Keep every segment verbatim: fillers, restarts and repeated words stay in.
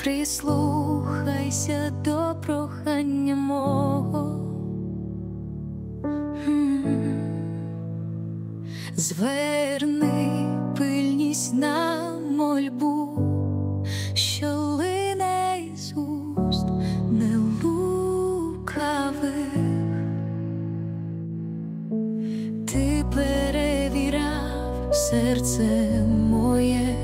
прислухайся до прохання мого. Зверни пильність на мольбу, що лине із уст нелукавих. Ти перевіряв серце моє,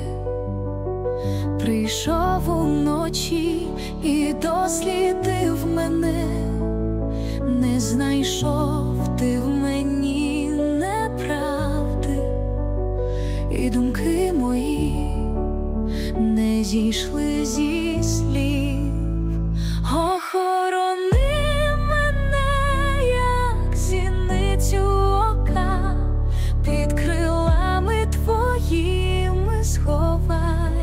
прийшов уночі і дослідив мене. Не знайшов ти в мені неправди, і думки мої не зійшли зі слів. Охорони мене, як зіницю ока, під крилами твоїми сховай.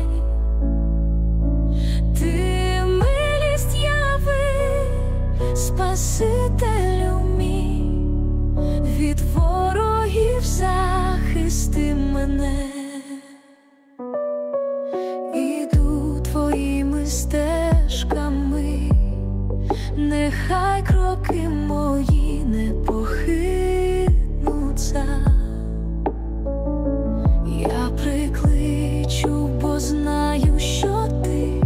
Ти милість яви, Спасителю мій, від ворогів захисти мене. Іду твоїми стежками, нехай кроки мої не похитнуться. Я прикличу, бо знаю, що ти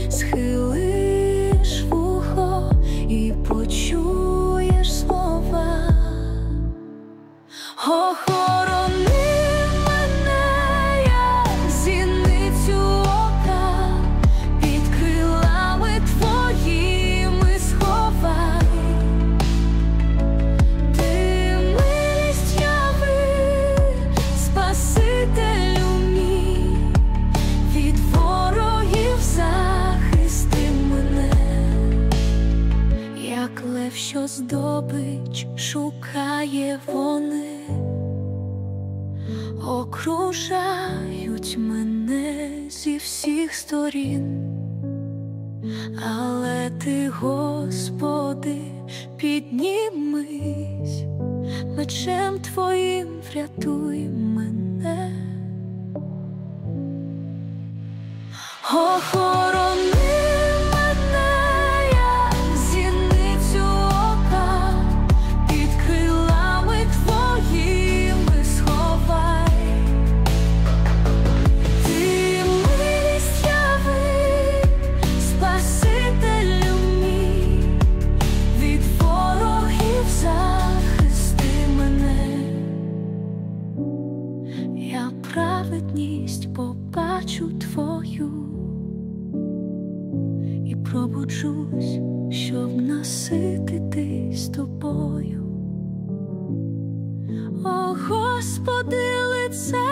схилиш вухо і почуєш слова. Охорони мене, як зіницю ока, під крилами твоїми сховай. Ти милість яви, Спасителю мій, від ворогів захисти мене. Як лев, що здобич шукає, вони окружають мене зі всіх сторін. Але ти, Господи, піднімись, мечем твоїм врятуй мене. Охорони мене, як зіницю ока, під крилами твоїми сховай. Ти милість яви, Спасителю мій, від ворогів захисти мене. Я праведність побачу твою і пробуджусь, щоб насититись тобою. О, Господи, лице